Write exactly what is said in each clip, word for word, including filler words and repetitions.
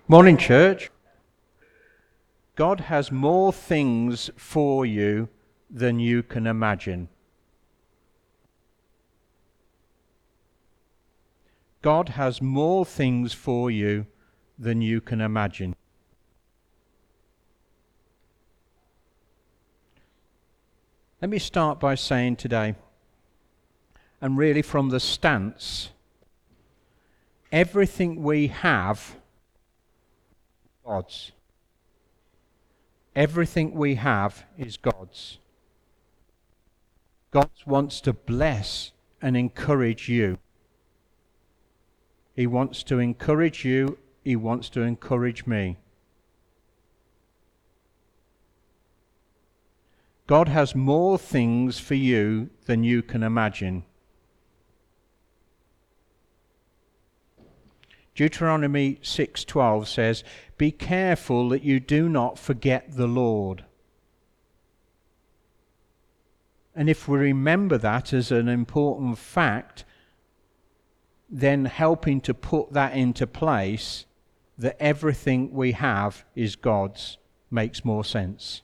Morning, church. God has more things for you than you can imagine. God has more things for you than you can imagine. Let me start by saying today, and really from the stance, everything we have, God's. Everything we have is God's. God wants to bless and encourage you. He wants to encourage you. He wants to encourage me. God has more things for you than you can imagine. Deuteronomy six twelve says, "Be careful that you do not forget the Lord." And if we remember that as an important fact, then helping to put that into place, that everything we have is God's, makes more sense.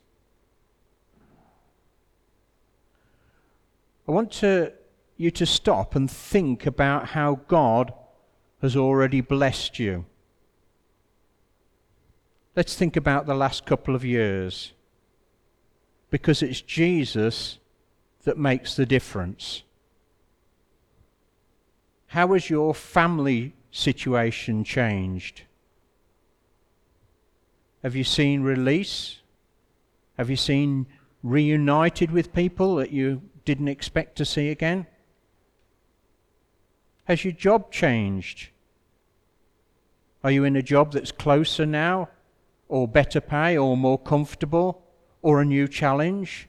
I want to, you to stop and think about how God has already blessed you. Let's think about the last couple of years, because it's Jesus that makes the difference. How has your family situation changed? Have you seen release? Have you seen reunited with people that you didn't expect to see again? Has your job changed? Are you in a job that's closer now, or better pay, or more comfortable, or a new challenge?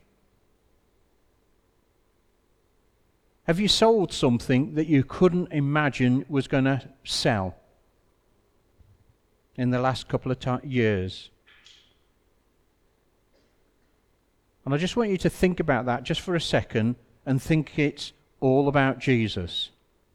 Have you sold something that you couldn't imagine was going to sell in the last couple of ta- years? And I just want you to think about that just for a second and think it's all about Jesus.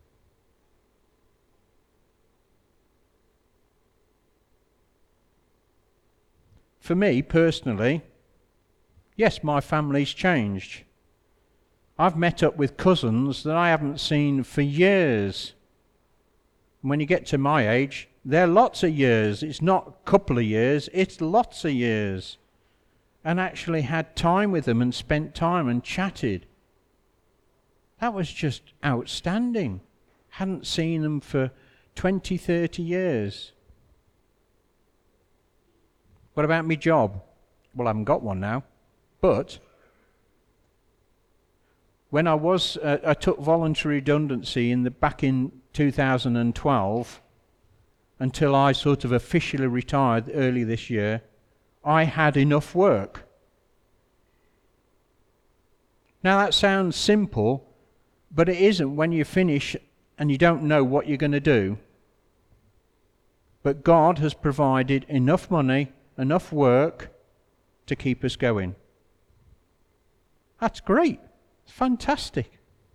For me personally, yes, my family's changed. I've met up with cousins that I haven't seen for years. When you get to my age, they're lots of years. It's not a couple of years, it's lots of years. And actually had time with them and spent time and chatted. That was just outstanding. Hadn't seen them for twenty, thirty years. What about my job? Well, I haven't got one now. But when I was, uh, I took voluntary redundancy in the back in two thousand twelve, until I sort of officially retired early this year, I had enough work. Now that sounds simple, but it isn't when you finish and you don't know what you're going to do. But God has provided enough money, enough work to keep us going. That's great. It's fantastic.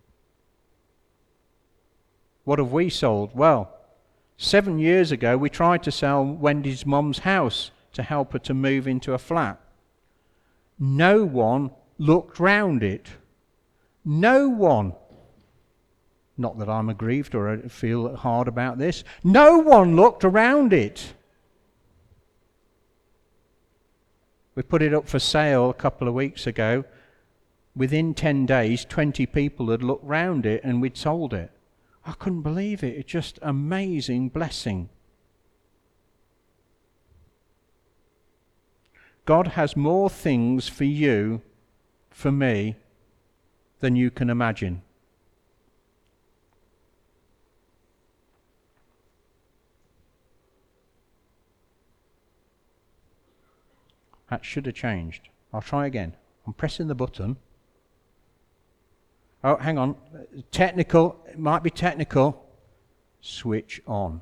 What have we sold? Well, seven years ago we tried to sell Wendy's mum's house to help her to move into a flat. No one looked round it. No one. Not that I'm aggrieved or I feel hard about this. No one looked around it. We put it up for sale a couple of weeks ago. Within ten days, twenty people had looked round it and we'd sold it. I couldn't believe it. It's just amazing blessing. God has more things for you, for me, than you can imagine. That should have changed. I'll try again. I'm pressing the button. Oh, hang on. Technical. It might be technical. Switch on.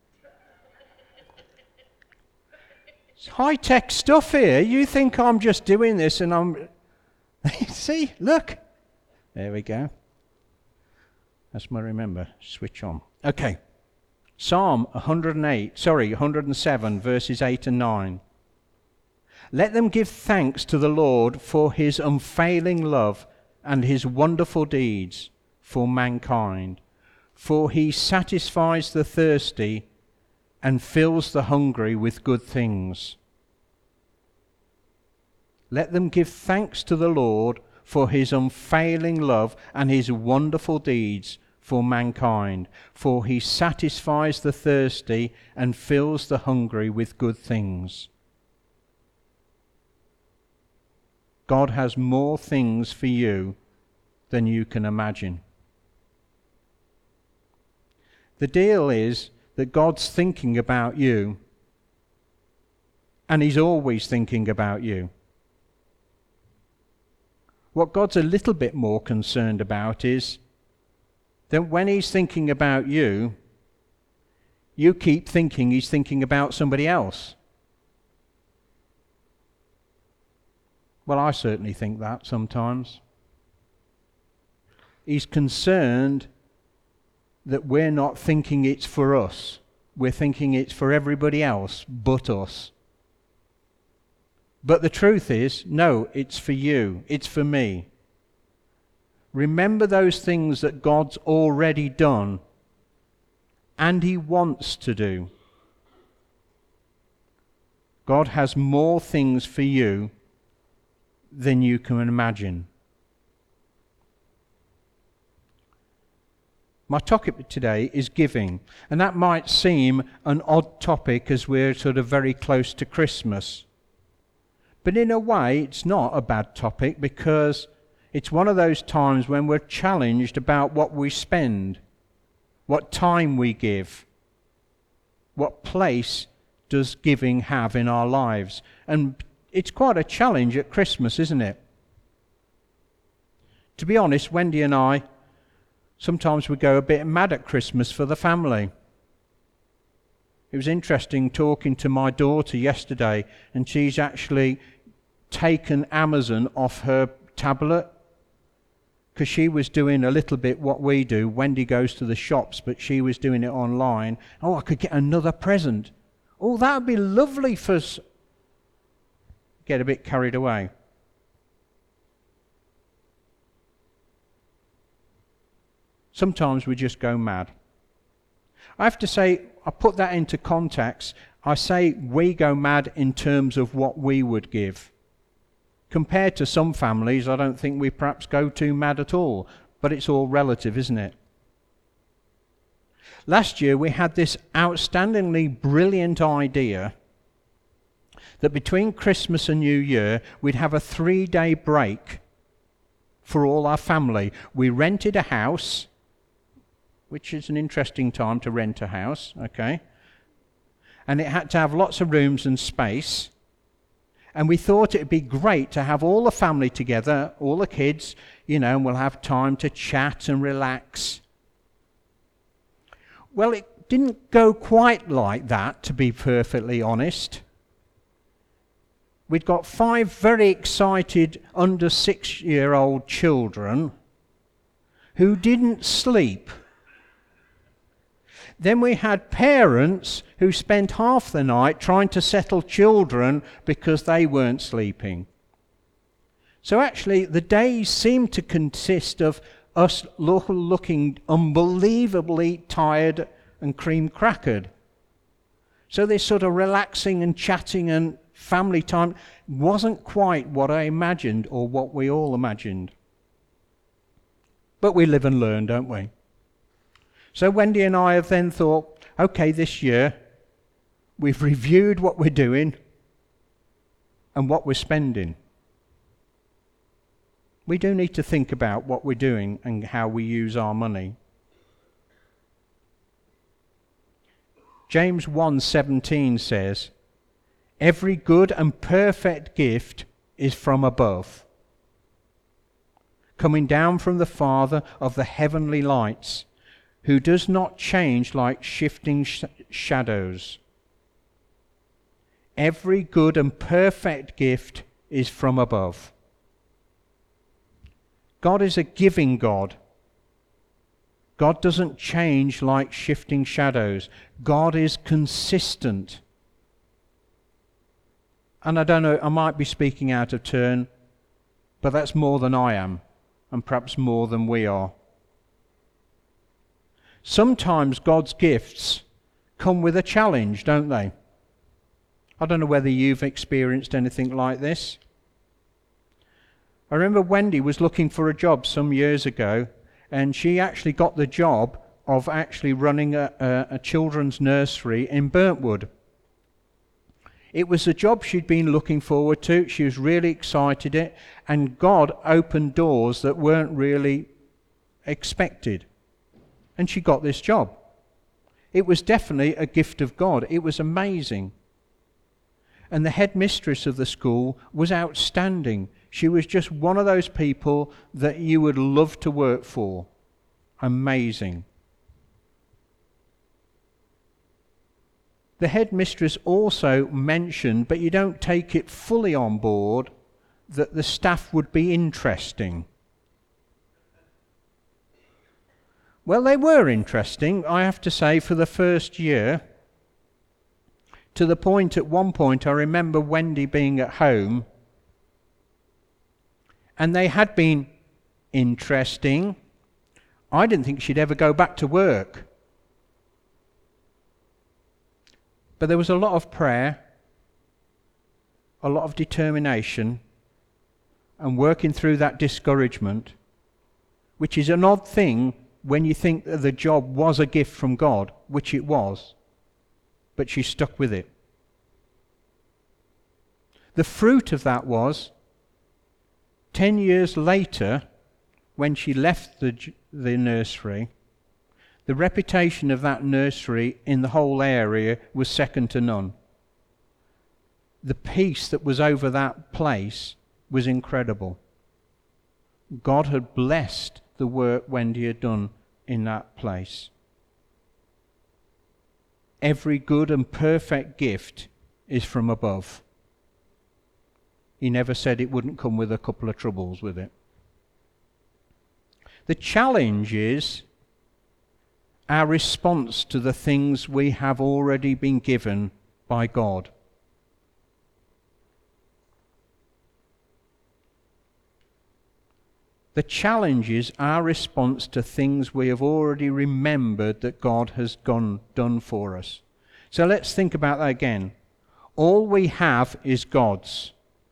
It's high-tech stuff here. You think I'm just doing this and I'm... See, look. There we go. That's what I remember. Switch on. Okay. Psalm one hundred eight, sorry, one hundred seven, verses eight and nine. Let them give thanks to the Lord for his unfailing love and his wonderful deeds for mankind. For he satisfies the thirsty and fills the hungry with good things. Let them give thanks to the Lord for his unfailing love and his wonderful deeds for mankind. For he satisfies the thirsty and fills the hungry with good things. God has more things for you than you can imagine. The deal is that God's thinking about you, and he's always thinking about you. What God's a little bit more concerned about is that when he's thinking about you, you keep thinking he's thinking about somebody else. Well, I certainly think that sometimes. He's concerned that we're not thinking it's for us. We're thinking it's for everybody else but us. But the truth is, no, it's for you. It's for me. Remember those things that God's already done and he wants to do. God has more things for you than you can imagine. My topic today is giving, and that might seem an odd topic as we're sort of very close to Christmas. But in a way, it's not a bad topic because it's one of those times when we're challenged about what we spend, what time we give, what place does giving have in our lives. And it's quite a challenge at Christmas, isn't it? To be honest, Wendy and I, sometimes we go a bit mad at Christmas for the family. It was interesting talking to my daughter yesterday, and she's actually taken Amazon off her tablet because she was doing a little bit what we do. Wendy goes to the shops, but she was doing it online. Oh, I could get another present. Oh, that would be lovely for us. Get a bit carried away. Sometimes we just go mad. I have to say, I put that into context. I say we go mad in terms of what we would give. Compared to some families, I don't think we perhaps go too mad at all. But it's all relative, isn't it? Last year we had this outstandingly brilliant idea that between Christmas and New Year we'd have a three-day break for all our family. We rented a house, which is an interesting time to rent a house, okay? And it had to have lots of rooms and space. And we thought it'd be great to have all the family together, all the kids, you know, and we'll have time to chat and relax. Well, it didn't go quite like that, to be perfectly honest. We'd got five very excited under six-year-old children who didn't sleep. Then we had parents who spent half the night trying to settle children because they weren't sleeping. So actually the days seemed to consist of us looking unbelievably tired and cream-crackered. So this sort of relaxing and chatting and family time wasn't quite what I imagined or what we all imagined. But we live and learn, don't we? So Wendy and I have then thought, okay, this year we've reviewed what we're doing and what we're spending. We do need to think about what we're doing and how we use our money. James one seventeen says, "Every good and perfect gift is from above, coming down from the Father of the heavenly lights, who does not change like shifting sh- shadows. Every good and perfect gift is from above." God is a giving God. God doesn't change like shifting shadows. God is consistent. And I don't know, I might be speaking out of turn, but that's more than I am, and perhaps more than we are. Sometimes God's gifts come with a challenge, don't they? I don't know whether you've experienced anything like this. I remember Wendy was looking for a job some years ago, and she actually got the job of actually running a, a, a children's nursery in Burntwood. It was a job she'd been looking forward to. She was really excited it, and God opened doors that weren't really expected. And she got this job. It was definitely a gift of God. It was amazing. And the headmistress of the school was outstanding. She was just one of those people that you would love to work for. Amazing. The headmistress also mentioned, but you don't take it fully on board, that the staff would be interesting. Well, they were interesting, I have to say, for the first year. To the point, at one point, I remember Wendy being at home, and they had been interesting. I didn't think she'd ever go back to work. But there was a lot of prayer, a lot of determination, and working through that discouragement, which is an odd thing when you think that the job was a gift from God, which it was, but she stuck with it. The fruit of that was, ten years later, when she left the, the nursery, the reputation of that nursery in the whole area was second to none. The peace that was over that place was incredible. God had blessed the work Wendy had done in that place. Every good and perfect gift is from above. He never said it wouldn't come with a couple of troubles with it. The challenge is our response to the things we have already been given by God. The challenge is our response to things we have already remembered that God has gone, done for us. So let's think about that again. All we have is God's.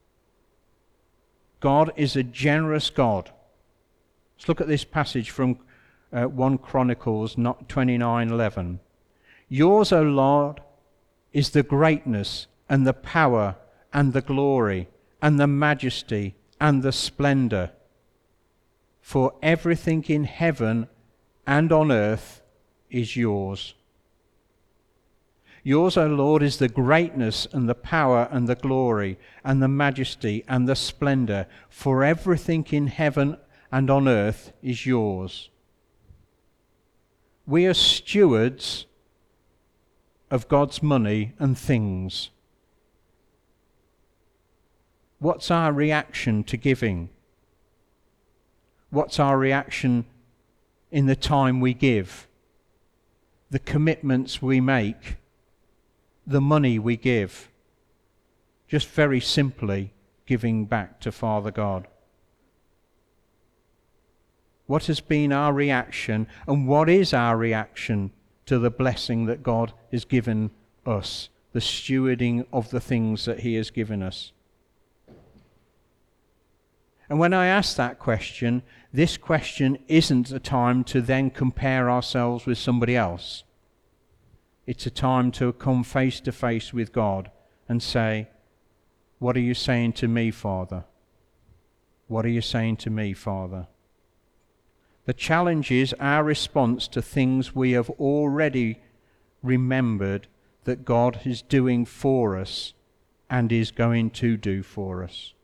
God is a generous God. Let's look at this passage from uh, First Chronicles twenty-nine eleven. Yours, O Lord, is the greatness and the power and the glory and the majesty and the splendor. For everything in heaven and on earth is yours. Yours, O Lord, is the greatness and the power and the glory and the majesty and the splendor. For everything in heaven and on earth is yours. We are stewards of God's money and things. What's our reaction to giving? What's our reaction in the time we give? The commitments we make? The money we give? Just very simply giving back to Father God. What has been our reaction, and what is our reaction to the blessing that God has given us, the stewarding of the things that He has given us? And when I ask that question, this question isn't a time to then compare ourselves with somebody else. It's a time to come face to face with God and say, what are you saying to me, Father? What are you saying to me, Father? The challenge is our response to things we have already remembered that God is doing for us and is going to do for us.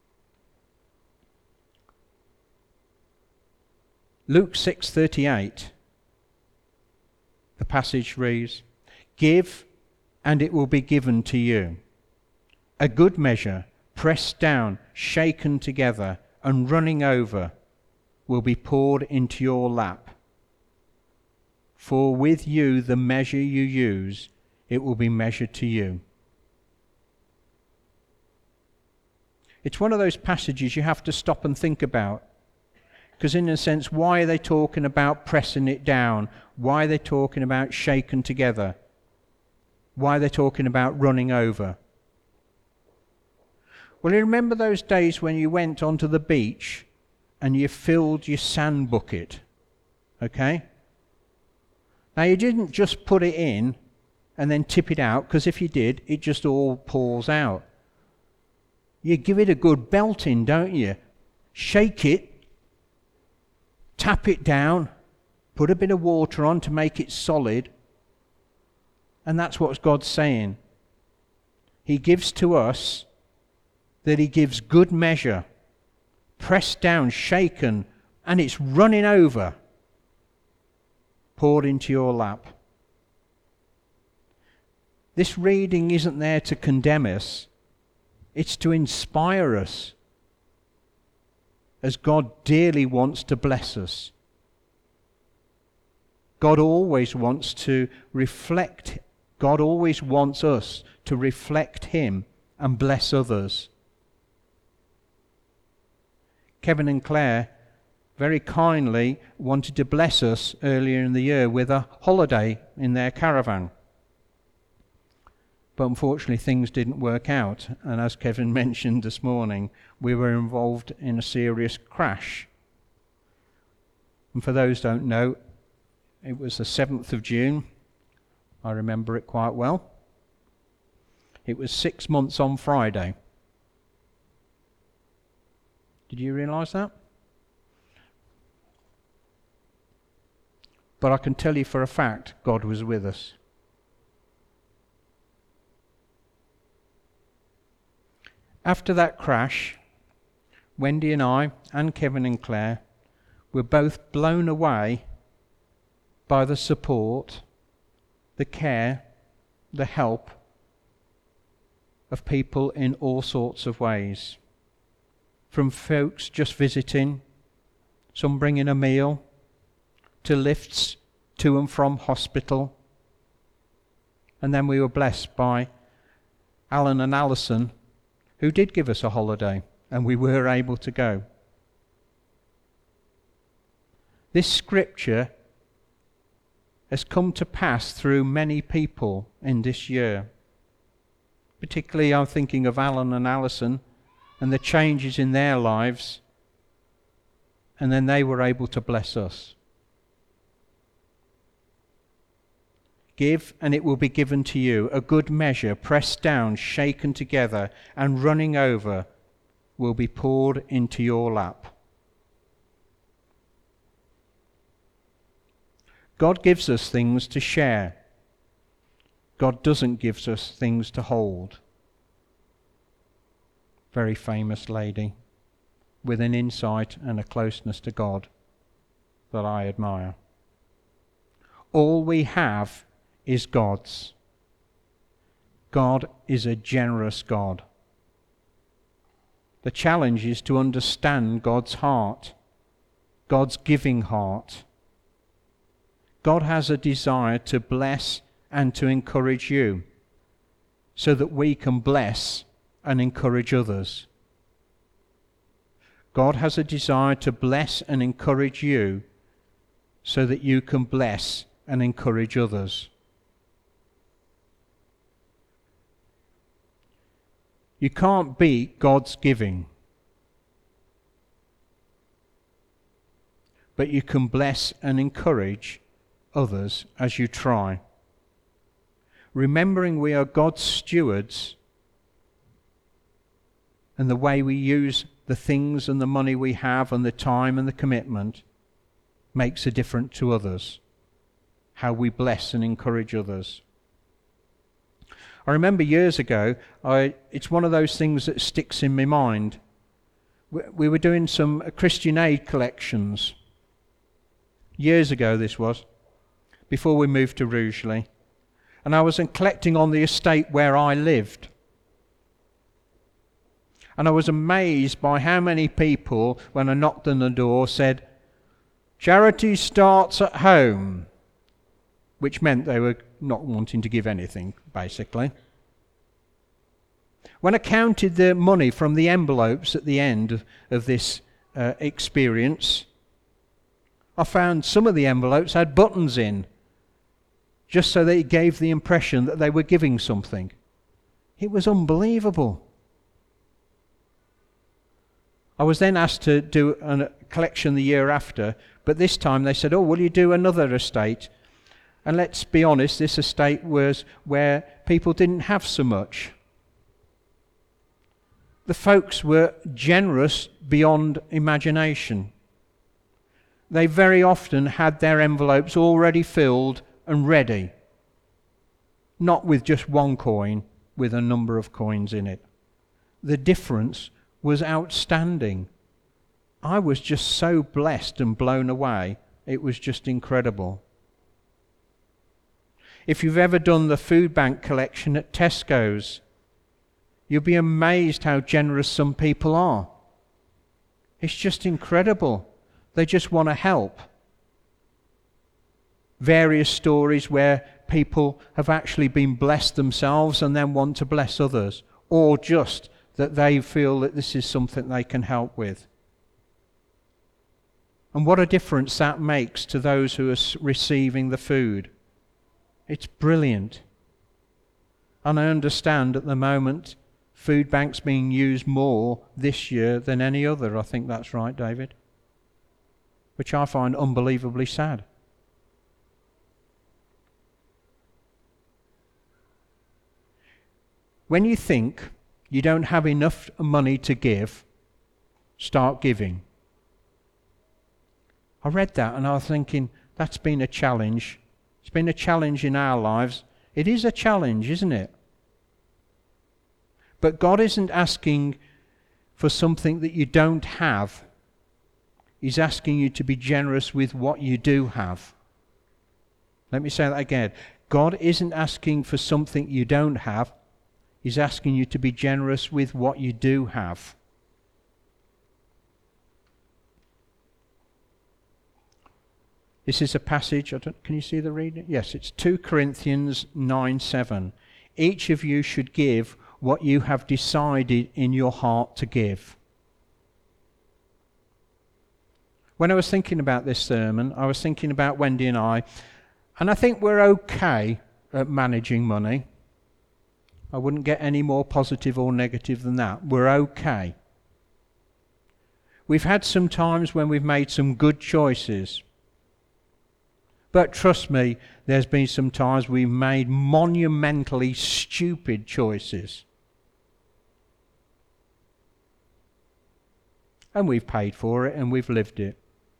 Luke six thirty-eight, the passage reads, Give, and it will be given to you. A good measure, pressed down, shaken together, and running over, will be poured into your lap. For with you the measure you use, it will be measured to you. It's one of those passages you have to stop and think about. Because in a sense, why are they talking about pressing it down? Why are they talking about shaken together? Why are they talking about running over? Well, you remember those days when you went onto the beach and you filled your sand bucket, okay? Now, you didn't just put it in and then tip it out, because if you did, it just all pours out. You give it a good belting, don't you? Shake it, tap it down, put a bit of water on to make it solid, and that's what God's saying. He gives to us that he gives good measure, pressed down, shaken, and it's running over, poured into your lap. This reading isn't there to condemn us, it's to inspire us, as God dearly wants to bless us. God always wants to reflect, God always wants us to reflect him and bless others. Kevin and Claire very kindly wanted to bless us earlier in the year with a holiday in their caravan. But unfortunately things didn't work out, and as Kevin mentioned this morning, we were involved in a serious crash. And for those who don't know, it was the seventh of June. I remember it quite well. It was six months on Friday. Did you realise that? But I can tell you for a fact, God was with us. After that crash, Wendy and I, and Kevin and Claire, were both blown away by the support, the care, the help of people in all sorts of ways. From folks just visiting, some bringing a meal, to lifts to and from hospital. And then we were blessed by Alan and Alison, who did give us a holiday, and we were able to go. This scripture has come to pass through many people in this year. Particularly I'm thinking of Alan and Alison and the changes in their lives, and then they were able to bless us. Give, and it will be given to you, a good measure, pressed down, shaken together, and running over, will be poured into your lap. God gives us things to share. God doesn't give us things to hold. Very famous lady with an insight and a closeness to God that I admire. All we have is God's. God is a generous God. The challenge is to understand God's heart, God's giving heart. God has a desire to bless and to encourage you so that we can bless and encourage others. God has a desire to bless and encourage you so that you can bless and encourage others. You can't beat God's giving, but you can bless and encourage others as you try. Remembering we are God's stewards, and the way we use the things and the money we have and the time and the commitment makes a difference to others. How we bless and encourage others. I remember years ago, I, it's one of those things that sticks in my mind. We, we were doing some Christian Aid collections. Years ago this was, before we moved to Rugeley. And I was collecting on the estate where I lived. And I was amazed by how many people, when I knocked on the door, said, "Charity starts at home." which meant they were not wanting to give anything, basically. When I counted the money from the envelopes at the end of, of this uh, experience, I found some of the envelopes had buttons in, just so that it gave the impression that they were giving something. It was unbelievable. I was then asked to do a collection the year after, but this time they said, oh, will you do another estate? And let's be honest, this estate was where people didn't have so much. The folks were generous beyond imagination. They very often had their envelopes already filled and ready, not with just one coin, with a number of coins in it. The difference was outstanding. I was just so blessed and blown away. It was just incredible. If you've ever done the food bank collection at Tesco's, you'll be amazed how generous some people are. It's just incredible. They just want to help. Various stories where people have actually been blessed themselves and then want to bless others, or just that they feel that this is something they can help with. And what a difference that makes to those who are receiving the food. It's brilliant. And I understand at the moment food banks being used more this year than any other. I think that's right, David. Which I find unbelievably sad. When you think you don't have enough money to give, start giving. I read that and I was thinking, that's been a challenge. It's been a challenge in our lives. It is a challenge, isn't it? But God isn't asking for something that you don't have. He's asking you to be generous with what you do have. Let me say that again. God isn't asking for something you don't have. He's asking you to be generous with what you do have. This is a passage, I don't, can you see the reading? Yes, it's two Corinthians nine seven. Each of you should give what you have decided in your heart to give. When I was thinking about this sermon, I was thinking about Wendy and I, and I think we're okay at managing money. I wouldn't get any more positive or negative than that. We're okay. We've had some times when we've made some good choices. But trust me, there's been some times we've made monumentally stupid choices. And we've paid for it and we've lived it.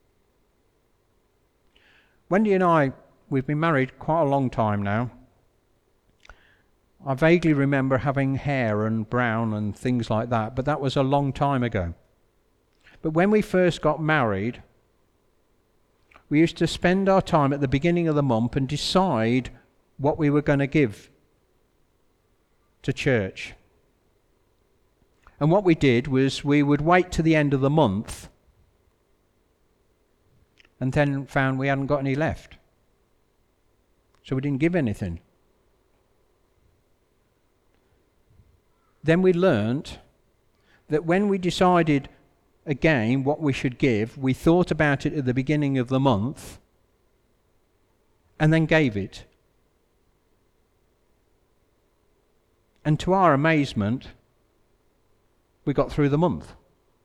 Wendy and I, we've been married quite a long time now. I vaguely remember having hair and brown and things like that, but that was a long time ago. But when we first got married, we used to spend our time at the beginning of the month and decide what we were going to give to church. And what we did was we would wait to the end of the month and then found we hadn't got any left. So we didn't give anything. Then we learnt that when we decided again what we should give, we thought about it at the beginning of the month and then gave it. And to our amazement, we got through the month.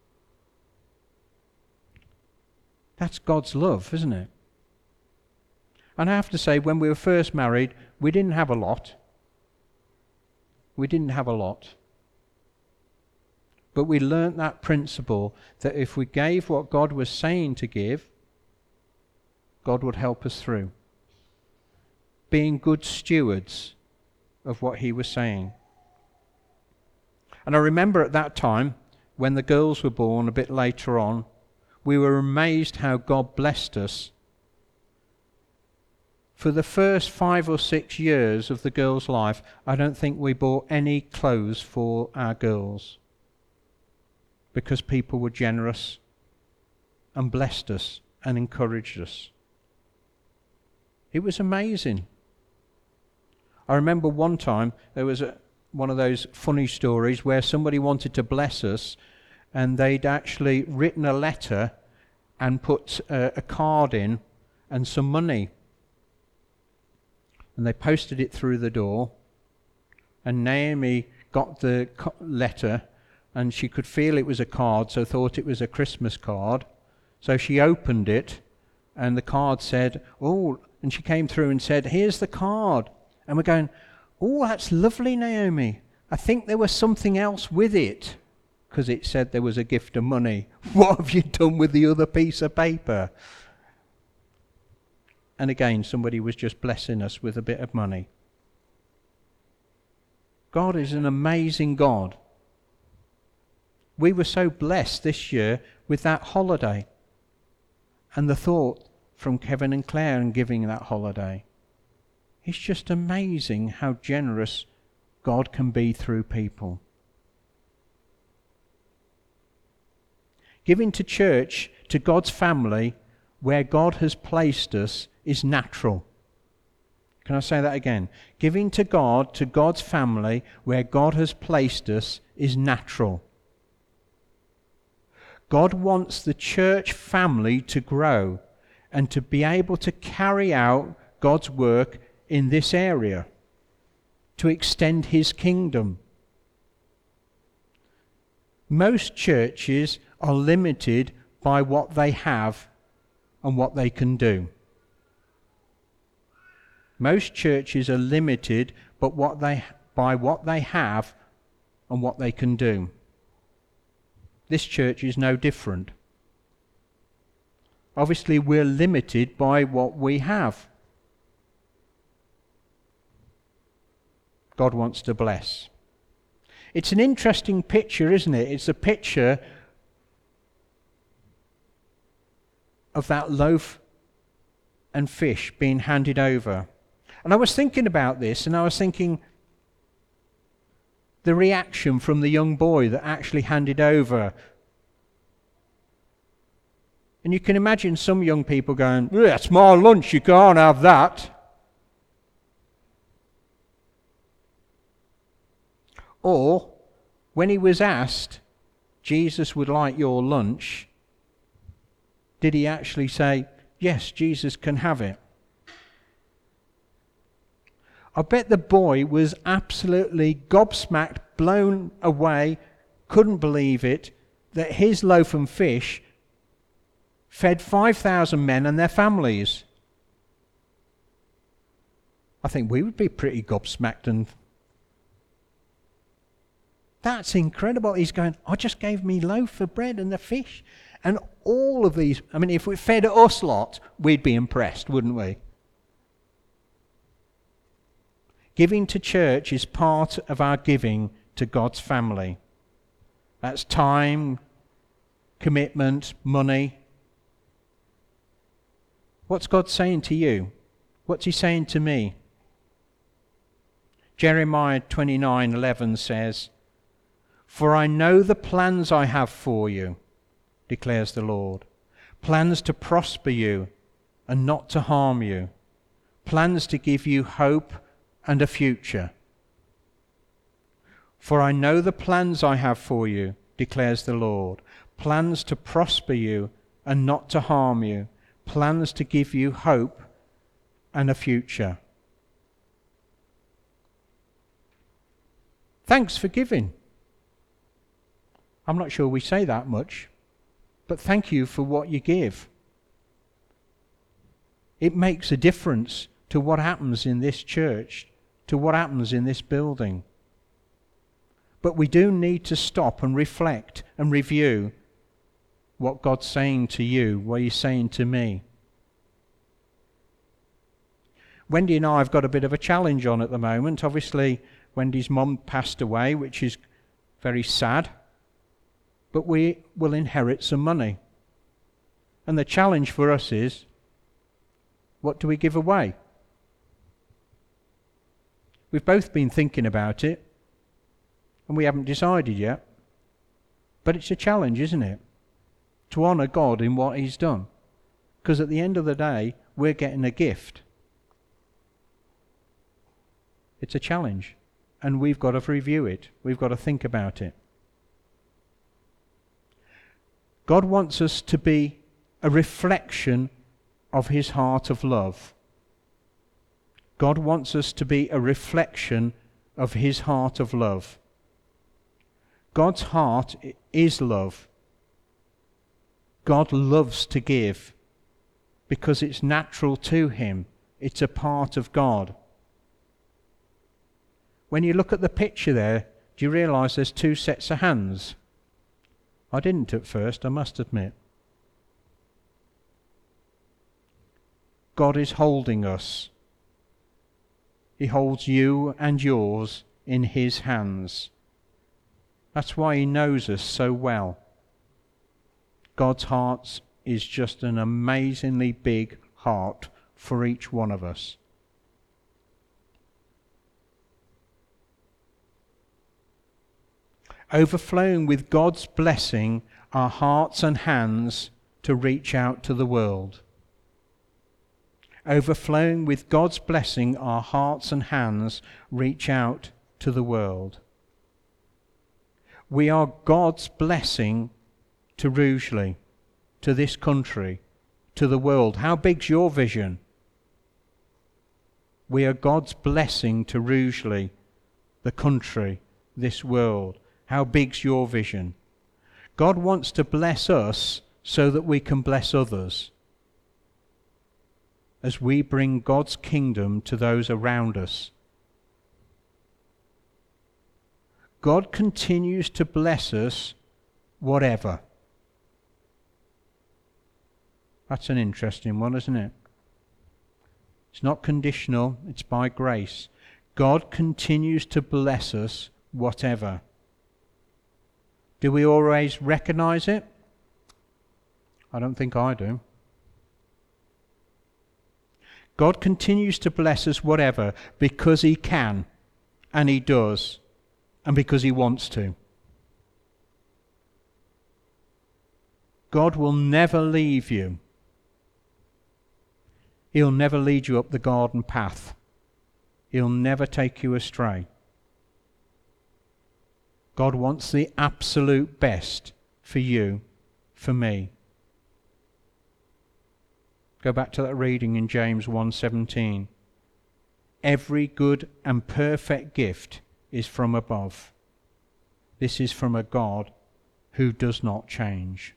That's God's love, isn't it? And I have to say, when we were first married, we didn't have a lot. We didn't have a lot. But we learnt that principle that if we gave what God was saying to give, God would help us through. Being good stewards of what he was saying. And I remember at that time, when the girls were born a bit later on, we were amazed how God blessed us. For the first five or six years of the girls' life, I don't think we bought any clothes for our girls, because people were generous and blessed us and encouraged us. It was amazing. I remember one time there was a, one of those funny stories where somebody wanted to bless us, and they'd actually written a letter and put a, a card in and some money. And they posted it through the door, and Naomi got the co- letter, and she could feel it was a card, so thought it was a Christmas card. So she opened it, and the card said, oh, and she came through and said, here's the card. And we're going, oh, that's lovely, Naomi. I think there was something else with it, because it said there was a gift of money. What have you done with the other piece of paper? And again, somebody was just blessing us with a bit of money. God is an amazing God. We were so blessed this year with that holiday, and the thought from Kevin and Claire in giving that holiday. It's just amazing how generous God can be through people. Giving to church, to God's family, where God has placed us, is natural. Can I say that again? Giving to God, to God's family, where God has placed us, is natural. God wants the church family to grow and to be able to carry out God's work in this area, to extend his kingdom. Most churches are limited by what they have and what they can do. Most churches are limited but what they, by what they have and what they can do. This church is no different. Obviously, we're limited by what we have. God wants to bless. It's an interesting picture, isn't it? It's a picture of that loaf and fish being handed over. And I was thinking about this, and I was thinking the reaction from the young boy that actually handed over. And you can imagine some young people going, that's my lunch, you can't have that. Or, when he was asked, Jesus would like your lunch, did he actually say, yes, Jesus can have it? I bet the boy was absolutely gobsmacked, blown away, couldn't believe it, that his loaf and fish fed five thousand men and their families. I think we would be pretty gobsmacked, and that's incredible. He's going, I just gave me loaf of bread and the fish. And all of these, I mean, if we fed us lot, we'd be impressed, wouldn't we? Giving to church is part of our giving to God's family. That's time, commitment, money. What's God saying to you? What's he saying to me? Jeremiah twenty-nine eleven says, for I know the plans I have for you, declares the Lord. Plans to prosper you and not to harm you. Plans to give you hope and a future. For I know the plans I have for you, declares the Lord. Plans to prosper you and not to harm you. Plans to give you hope and a future. Thanks for giving. I'm not sure we say that much, but thank you for what you give. It makes a difference to what happens in this church, to what happens in this building. But we do need to stop and reflect and review what God's saying to you, what he's saying to me. Wendy and I have got a bit of a challenge on at the moment. Obviously, Wendy's mum passed away, which is very sad. But we will inherit some money. And the challenge for us is, what do we give away? We've both been thinking about it, and we haven't decided yet. But it's a challenge, isn't it? To honour God in what he's done. Because at the end of the day, we're getting a gift. It's a challenge. And we've got to review it. We've got to think about it. God wants us to be a reflection of his heart of love. God wants us to be a reflection of his heart of love. God's heart is love. God loves to give because it's natural to him. It's a part of God. When you look at the picture there, do you realise there's two sets of hands? I didn't at first, I must admit. God is holding us. He holds you and yours in his hands. That's why he knows us so well. God's heart is just an amazingly big heart for each one of us. Overflowing with God's blessing are hearts and hands to reach out to the world. Overflowing with God's blessing are hearts and hands reach out to the world. We are God's blessing to Rugeley, to this country, to the world. How big's your vision? We are God's blessing to Rugeley, the country, this world. How big's your vision? God wants to bless us so that we can bless others, as we bring God's kingdom to those around us. God continues to bless us whatever. That's an interesting one, isn't it? It's not conditional, it's by grace. God continues to bless us whatever. Do we always recognize it? I don't think I do. God continues to bless us whatever because he can, and he does, and because he wants to. God will never leave you. He'll never lead you up the garden path. He'll never take you astray. God wants the absolute best for you, for me. Go back to that reading in James one seventeen. Every good and perfect gift is from above. This is from a God who does not change.